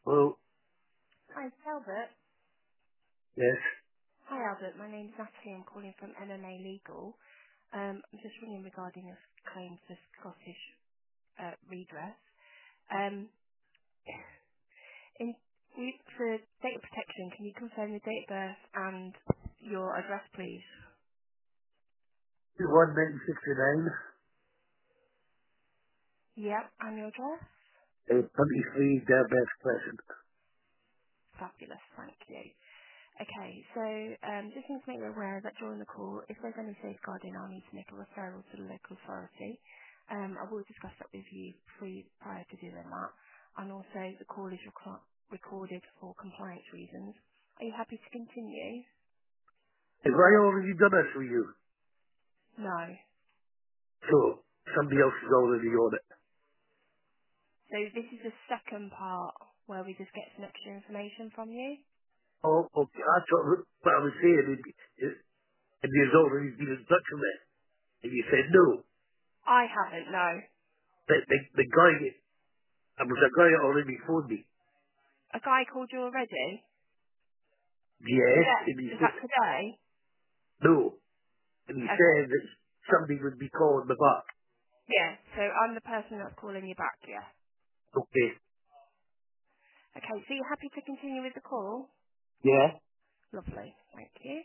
Oh, Hi, it's Albert. yes. Hi, Albert. My name's Natalie. I'm calling from MMA Legal. I'm just ringing regarding a claim for Scottish redress. Um, in, for data protection, can you confirm your date of birth and your address, please? 1969, Yep, and your address? 23 Derbeth Crescent. Fabulous, thank you. Okay, so just need to make you aware that during the call, if there's any safeguarding, I'll need to make a referral to the local authority. I will discuss that with you prior to doing that. And also, the call is recorded for compliance reasons. Are you happy to continue? Have I already done this for you? No. So, somebody else is already on it. So this is the second part where we just get some extra information from you. Oh, okay. I thought what I was saying, and you've already been in touch with me. And you said no. I haven't, no. The guy, there was a guy that already phoned me. A guy called you already? Yes, Today? and he Is said, that today? no. And he Okay. said that somebody would be calling me back. Yeah, so I'm the person that's calling you back, yeah. Okay. Okay, so you're happy to continue with the call? Yeah. Lovely, thank you.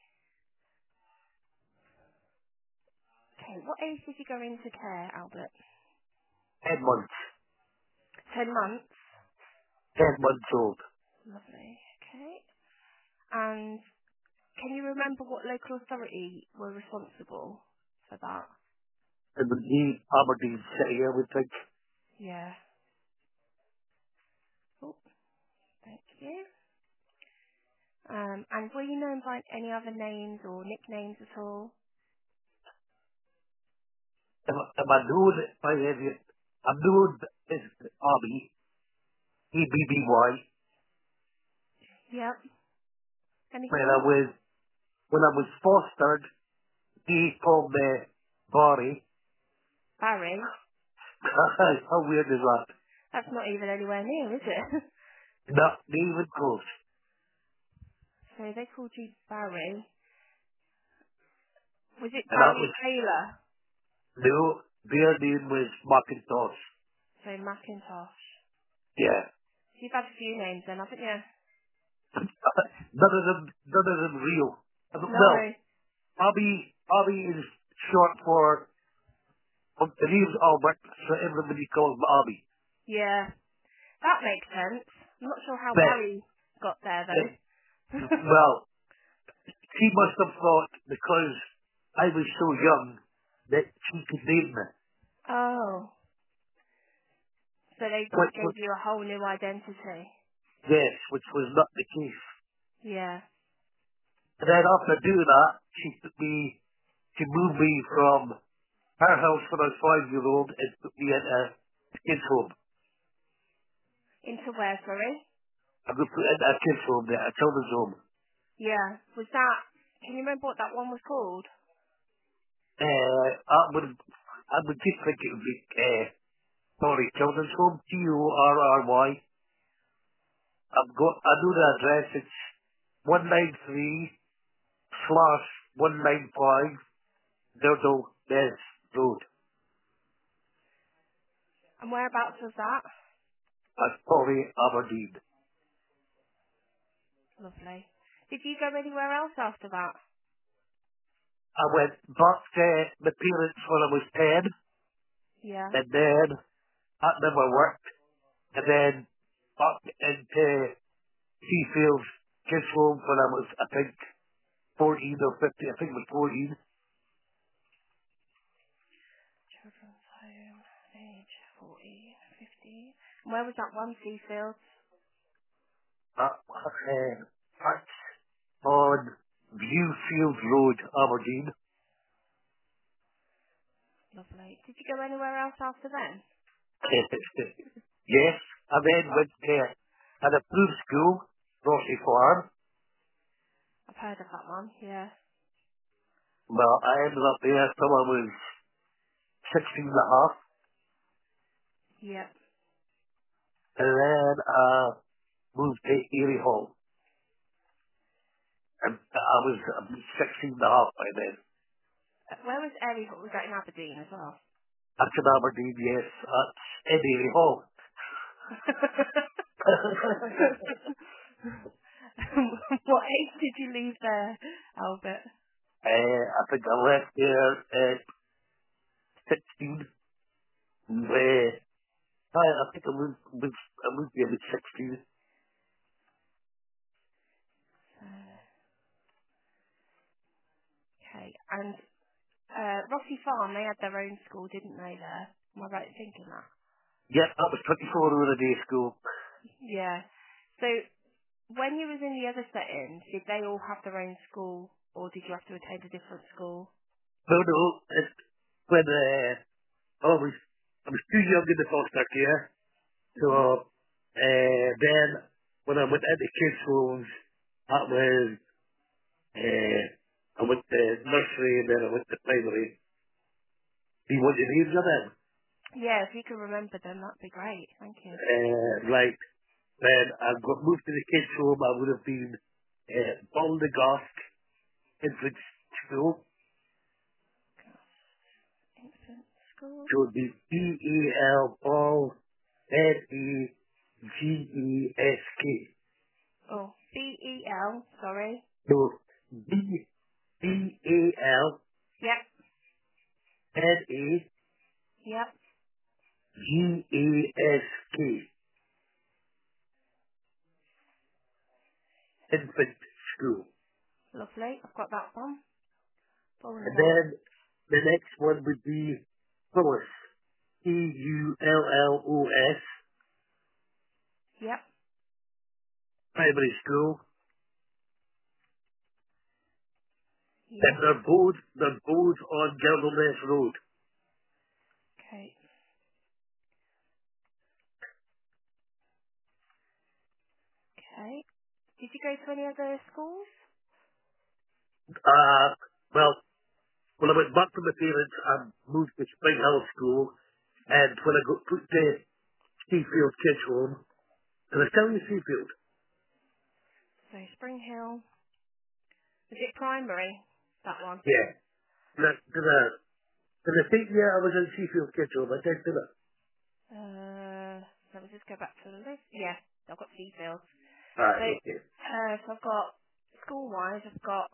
Okay, what age did you go into care, Albert? 10 months. 10 months? 10 months old. Lovely, okay. And can you remember what local authority were responsible for that? And would be Aberdeen City, I would think. Yeah. Oh, thank you. And were you known by any other names or nicknames at all? Am I known by any, I'm known as Abby, E-B-B-Y, Yep. when Anything I else? was, when I was fostered, he called me Barry. Barry? How weird is that? That's not even anywhere near, is it? Not even close. So they called you Barry. Was it And that Barry was, Taylor? no, their name was Macintosh. So Macintosh. Yeah. You've had a few names then, haven't you? None of them real. No. Well, Abby is short for, the name's Albert, so everybody calls me Abby. Yeah. That makes sense. I'm not sure how But, Barry got there though. well, she must have thought because I was so young that she could name me. Oh. So they just gave Which, you a whole new identity. yes, which was not the case. Yeah. And then after doing that, she moved me from her house when I was 5-year-old and put me in a kids home. Into where, sorry? I got put in a kids home there, a children's home. Yeah. Was that, can you remember what that one was called? I would just think it would be, children's home, Torry. I know the address, it's 193 slash 195 Dodo Des Road. And whereabouts was that? That's probably Aberdeen. Lovely. Did you go anywhere else after that? I went back to my parents when I was 10, Yeah. and then that never worked, and then back into Seafield Kids Home when I was, I think, 14 or 15, I think it was 14. Children's home, age 14, 15. And where was that one, Seafield? That's on Viewfield Road, Aberdeen. Lovely. Did you go anywhere else after then? Yes, I then went to an approved school, Rossi Farm. I've heard of that one, yeah. Well, I ended up there till I was 16 and a half. Yep. And then, moved to Erie Hall. And I was 16 and a half by then. Where was Airy Hall? Was that in Aberdeen as well? That's in Aberdeen, yes. That's in Erie Hall. What age did you leave there, Albert? I think I left there at 16. I think I moved there at 16. Okay. And Rossi Farm, they had their own school, didn't they, there? Am I right in thinking that? Yep, that was 24 hour a day school. Yeah. So when you was in the other settings, did they all have their own school, or did you have to attend a different school? No, when I was too young in the foster care, Mhm. so then when I went into kids' homes, that was I went to nursery and then I went to primary. Do you want the names of them? Yeah, if you can remember them, that'd be great. Thank you. Like when I got moved to the kids' home, I would have been Balnagosk Infant School. Infant school. So it would be B-A-L Ball N-E-G-E-S-K. Oh, B-E-L, sorry. So B-A-L Yep, N-E-G-E-S-K. yep. Infant School. Lovely. I've got that one. And Bolingbroke. then the next one would be Phyllis. P-U-L-L-O-S. Yep, Primary School. And yep. they're both on Gildermess Road. Okay, okay. Did you go to any other schools? Well, when I went back to my parents, I moved to Spring Hill School. And when I got put to Seafield Kids Home, and I tell you Seafield, So Spring Hill. Is it primary? That one. yeah. Did I think, yeah, I was in Seafield Kids Home? I did, didn't I? Let me just go back to the list. Yeah, I've got Seafields. So, Alright, okay. so I've got school-wise, I've got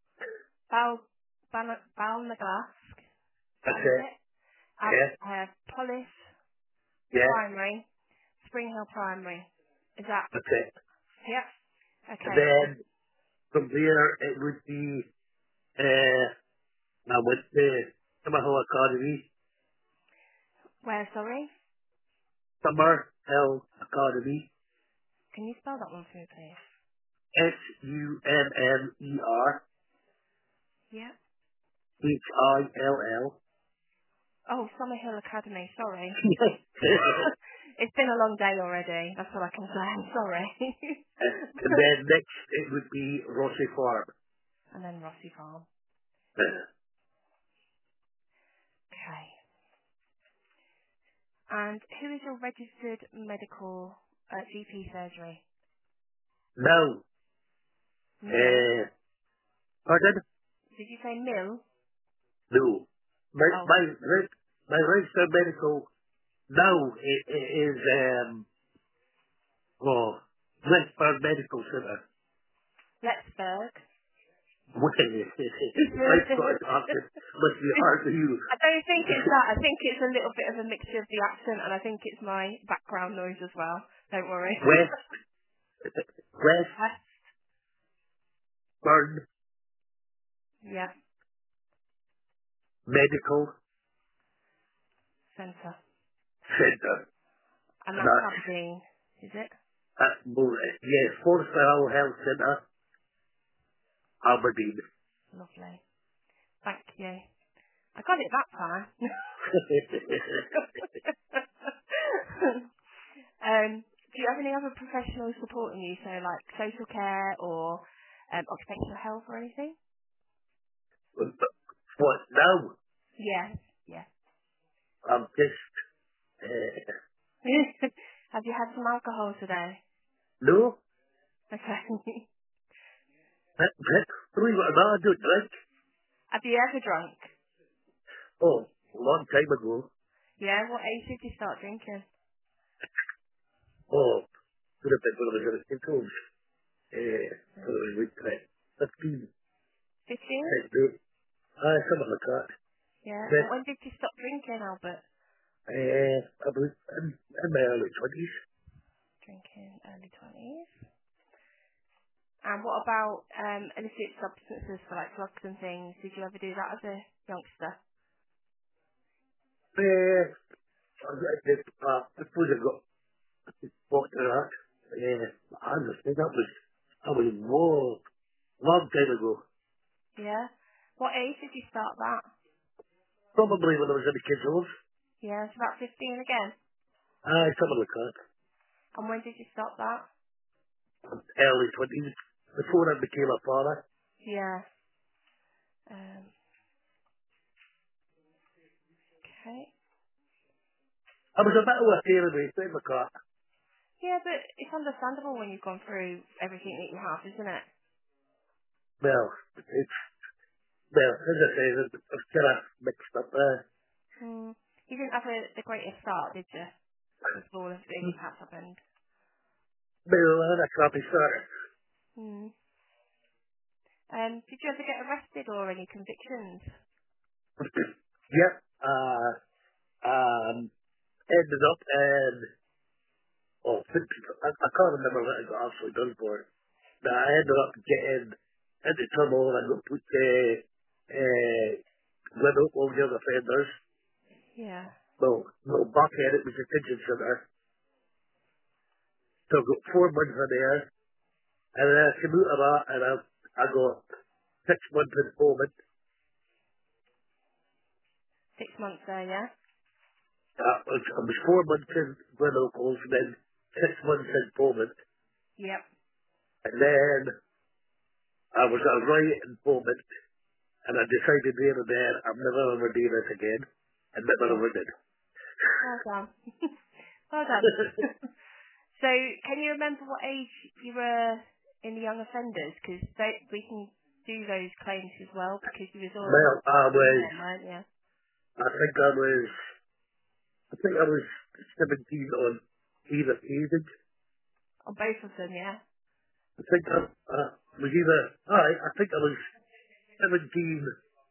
Balnaglask. That's That is it. it. Yeah, Police yeah, Primary, Spring Hill Primary. Is that? that's it. Yep. And Okay. then from there, it would be, I went to Summer Hill Academy, Where? Sorry. Summer Hill Academy, Can you spell that one for me, please? Summerhill. Yep. Oh, Summerhill Academy. Sorry. It's been a long day already. That's all I can say. I'm sorry. And then next, it would be Rossi Farm. And then Rossi Farm. Okay. And who is your registered medical GP surgery? Now, Mill. pardon? Did you say Mill? No. My, Oh, my, my registered medical now is, Westburn Medical Centre. Lettsburg. My Scottish accent must be hard for you. I don't think it's that. I think it's a little bit of a mixture of the accent, and I think it's my background noise as well. Don't worry. Westburn West. Yeah. Medical Centre. Centre. And And that's that's, Aberdeen, is it? yes, Forest Hill Health Centre, Aberdeen. Lovely. Thank you. I got it that time. Do you have any other professionals supporting you, so like social care or occupational health or anything? What now? Yes. Yes. I'm just, Have you had some alcohol today? No, Okay. believe it or not, I don't drink. Have you ever drunk? Oh, a long time ago. Yeah, what age did you start drinking? Oh, could have been when I was in the schools. When I was like 15. 15? Something like that. Yeah. Then, And when did you stop drinking, Albert? I was in my early 20s. Drinking early 20s. And what about illicit substances for like drugs and things? Did you ever do that as a youngster? I suppose I got bought to that. I understand that was long time ago. Yeah. What age did you start that? Probably when I was in the kids' homes. Yeah, it's about 15 again. Something like that. And when did you start that? Early 20s. Before I became a father. Yeah. Um, okay. I was a bit of a pain in the in my car. Yeah, but it's understandable when you've gone through everything that you have, isn't it? Well, as I say, it's kind of mixed up there. Hmm. You didn't have the greatest start, did you? With all of the things that's happened. Well, I had a crappy start. Hmm. Did you ever get arrested or any convictions? Yep. Ended up in, I can't remember what I got actually done for it. But I ended up getting into trouble and I got put with all the other offenders. Yeah. Well, back in it was a detention centre. So I got 4 months in there and then I came out of that and I got 6 months in Poland. 6 months there, yeah? I was 4 months in Glenorchy and then 6 months in Poland. Yep. And then I was at a riot in Poland and I decided there and there I'm never ever doing this again. And never Yeah. ever did. Well done. Well done. So, can you remember what age you were in the young offenders? Because we can do those claims as well because you was Well, all in them, weren't you? I think I was 17 on either occasion. On both of them, yeah? I think I was either, I think I was 17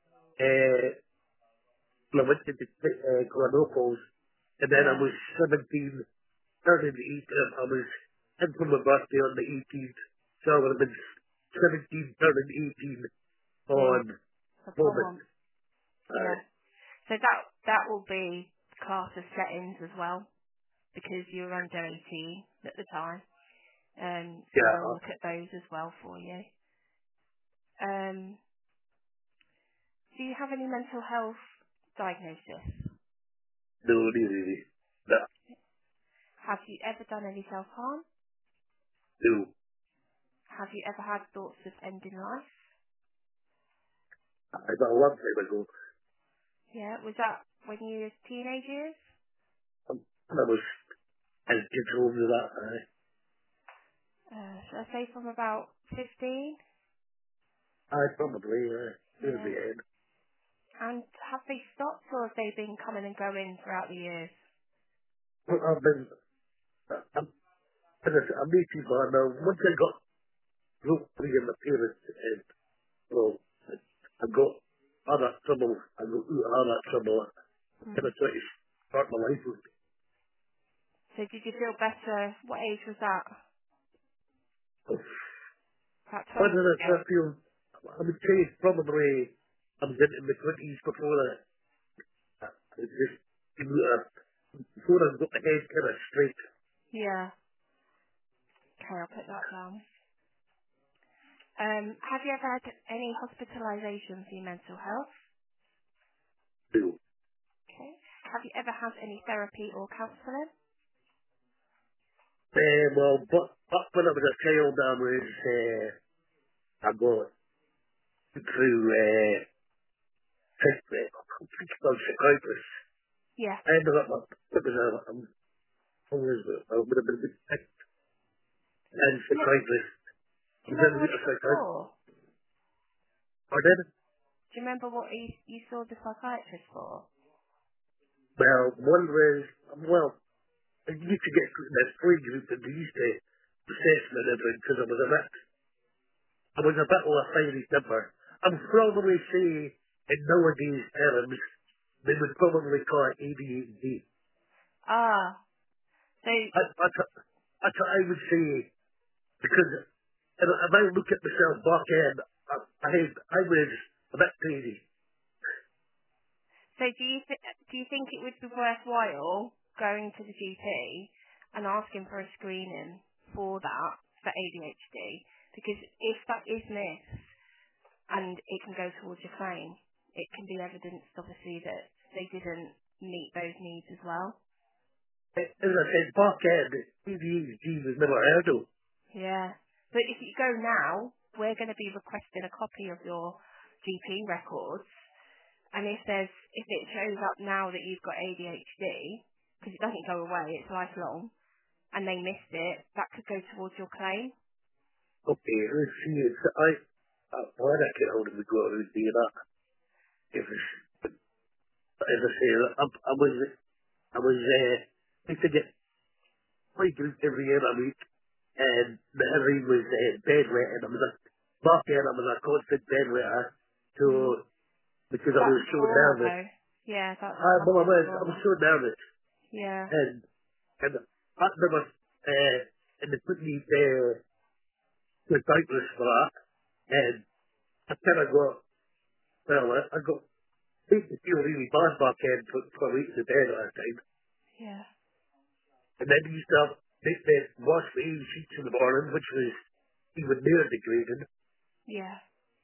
when I went to Glenorchy and then I Yeah. was 17 turning 18. I was in from my birthday on the 18th, so I would have been 17 turning 18 Yeah. on For prom moment. month. Yeah. So that will be class of settings as well because you were under 18 at the time. So Yeah, they'll look at those as well for you. Um, do you have any mental health diagnosis? no, really. No, Have you ever done any self-harm? no. Have you ever had thoughts of ending life? I got a long time ago. Yeah. Was that when you were teenage years? I was as kids home to that. Should I say from about 15? I probably, near Yeah. the end. And have they stopped or have they been coming and going throughout the years? But I've been, I'm 18 by now. Once I got broke free in my parents, and, well, I got all that trouble. I got out of all that trouble. I kind Hmm. of tried to start my life with. So did you feel better? What age was that? About But 20 then years I ago? feel, I would say it's probably, I was in my 20s before I just, before I got my head kind of straight. Yeah. Okay, I'll put that down. Have you ever had any hospitalisation for your mental health? Do. Okay. Have you ever had any therapy or counselling? Well, but when I was a child, I got through, psychiatrist. Yeah. I ended up, it was I would have been, and Do you, psychiatrist. do I you was in remember with what a it was psychiatrist. for? I did. Do you remember what you saw the psychiatrist for? Well, one was, well, I used to get that free group and they used to assess me and everything because I was a bit of a fiery temper. I would probably say, in nowadays terms, they would probably call it ADHD. Ah, so That's what I would say, because if I look at myself back in, I was a bit crazy. so do you think it would be worthwhile going to the GP and asking for a screening for that for ADHD? Because if that is missed and it can go towards your claim, it can be evidence, obviously, that they didn't meet those needs as well. As I said, back in, ADHD was never heard of. Yeah. But if you go now, we're going to be requesting a copy of your GP records. And if it shows up now that you've got ADHD, because it doesn't go away, it's lifelong, and they missed it, that could go towards your claim. Okay, let's see, why I can't hold of the go out and do that. It was, as I say, I was, I used to get 3 groups every year a week, and every was bedwetting. Back then I was a constant bedwetter, so, Mm. because I That's was so trauma nervous. though. Yeah, that's Well, massive I was trauma. so nervous, Yeah. and that never, and they put me, to doubtless for that, and I kind of got, well, I got, made me feel really bad back then for weeks in bed at a time. Yeah. And then he used to have, make me wash my own sheets in the morning, which was even more degrading. Yeah.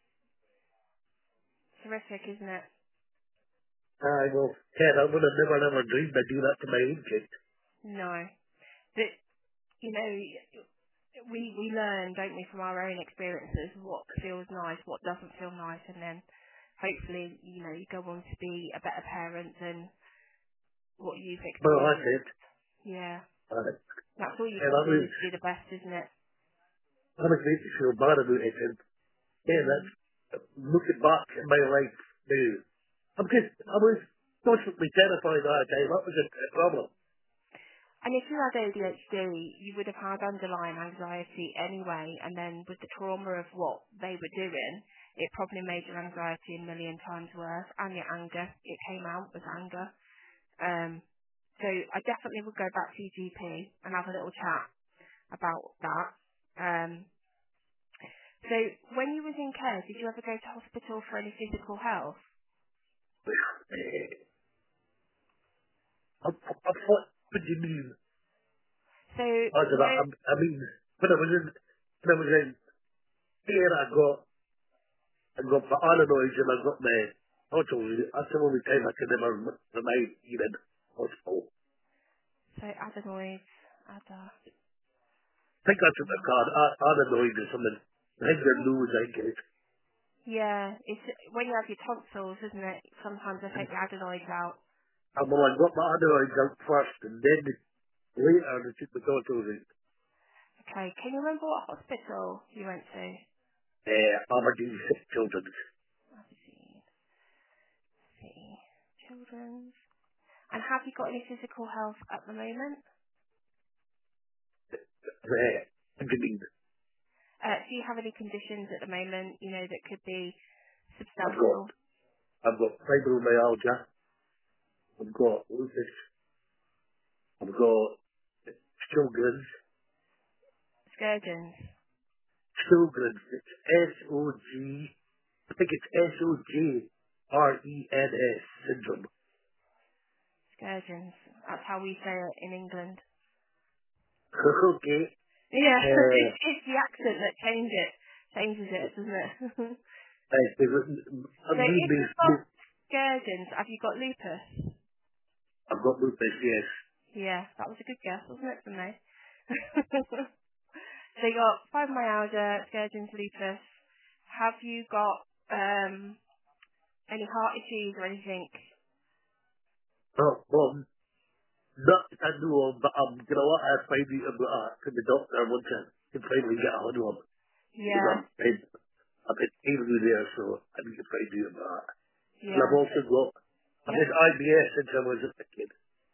Terrific, isn't it? I well, Ted, I would have never ever dreamed I'd do that to my own kid. No. But, you know, we learn, don't we, from our own experiences, what feels nice, what doesn't feel nice, and then hopefully, you know, you go on to be a better parent than what you've Well, that's experienced. it. Yeah. Uh, That's all you and can do is do the best, isn't it? I was made to feel bad about it. And yeah, Mm. that's, looking back in my life now, I was constantly terrified all the time. That was a problem. And if you had ADHD, you would have had underlying anxiety anyway, and then with the trauma of what they were doing, it probably made your anxiety a million times worse, and your anger. It came out as anger. So I definitely would go back to your GP and have a little chat about that. Um, so when you was in care, did you ever go to hospital for any physical health? I thought, what do you mean? So I said, you know, I mean, when I was in here, I got my paranoid and I got my auto. That's the only time I can ever remind even hospital. so adenoids, ada. I think that's what they're called, paranoid or something. I think they're loose, I guess. Yeah, it's when you have your tonsils, isn't it? Sometimes they take the adenoids out. And well, I got my paranoid out first and then later they took the autos out. Okay, can you remember what hospital you went to? Aberdeen sick children. Let's see, children's. And have you got any physical health at the moment? Aberdeen. Do you have any conditions at the moment, you know, that could be I've got, substantial? I've got fibromyalgia. I've got lupus. I've got Sjogren's. Scourgeons. Sjogren's. It's S-O-G. I think it's S-O-G-R-E-N-S syndrome. Scourgeons. That's how we say it in England. Okay. Yeah, Uh, it's the accent that changes it, doesn't it? I'm So doing if this, you've got scourgeons, have you got lupus? I've got lupus, yes. Yeah, that was a good guess, wasn't it, from me? So you got fibromyalgia, scourgeons, lupus. Have you got any heart issues or anything? Oh, well, Not I know him, but I'm gonna want to find out about to the doctor once I can finally get a hold of him. Because Yeah, I've been dealing there, so I need to find out about that. And yeah. I've also got, I've Yep. had IBS since I was a kid.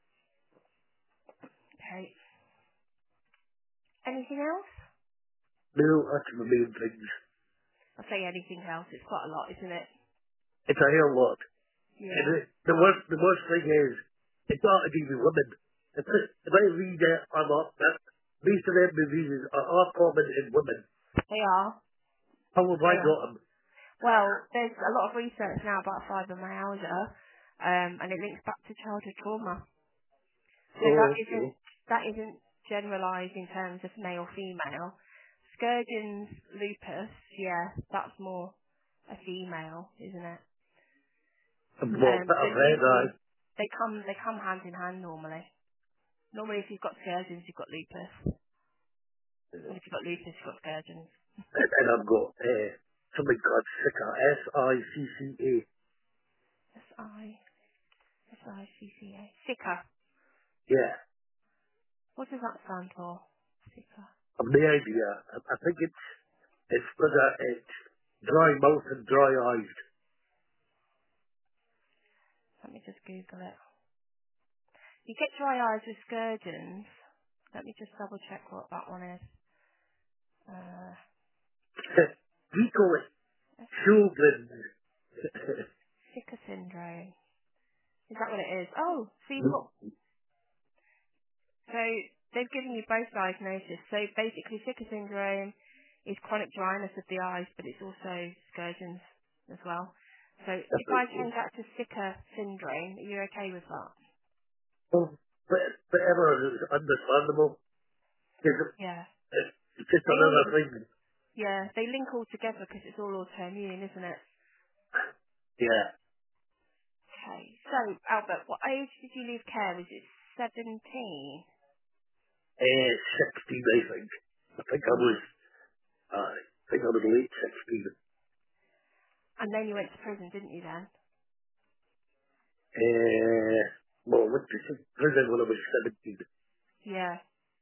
Okay. Anything else? No, that's the main things. I'll say anything else. It's quite a lot, isn't it? It's a hell lot. And Yeah. the worst thing is, it's not to do with women. If I read it, I'm up, that most of them diseases are all common in women. They are. How have I They are. got them? Well, there's a lot of research now about fibromyalgia, and it links back to childhood trauma. So Oh, okay. that isn't generalised in terms of male female. Sturgeon's lupus, yeah, that's more a female, isn't it? Well, But I've read usually that. they come hand in hand normally. Normally, if you've got scourgeons, you've got lupus, and if you've got lupus, you've got scourgeons. And I've got something called SICA, SICCA. S I S I C C A. Sicca. Yeah, What does that stand for? Sicca. I've no idea. I think it's for that it's dry mouth and dry eyes. Let me just Google it. You get dry eyes with scourgeons. Let me just double check what that one is. Uh, We call it S-I- children. Sicca syndrome. Is that what it is? Oh, so you've got, so they've given you both diagnoses. So basically Sicca syndrome is chronic dryness of the eyes, but it's also scourgeons as well. So That's if I okay. change that to Sicca syndrome, are you okay with that? Well, but everyone is understandable. Yeah. It's just They all another link, thing. yeah, they link all together because it's all autoimmune, isn't it? Yeah. Okay. So, Albert, what age did you leave care? Was it 17? 16, I think. I think I was, late 16. And then you went to prison, didn't you then? Well, I went to prison when I was 17. Yeah.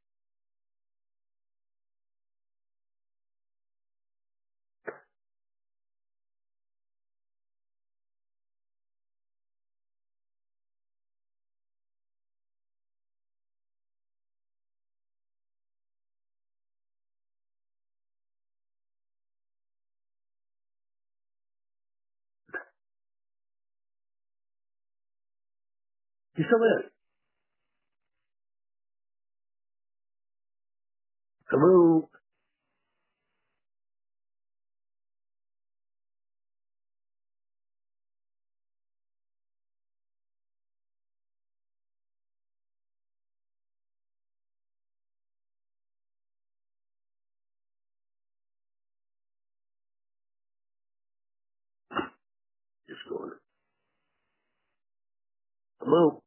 You still there? Hello? Just going. Hello?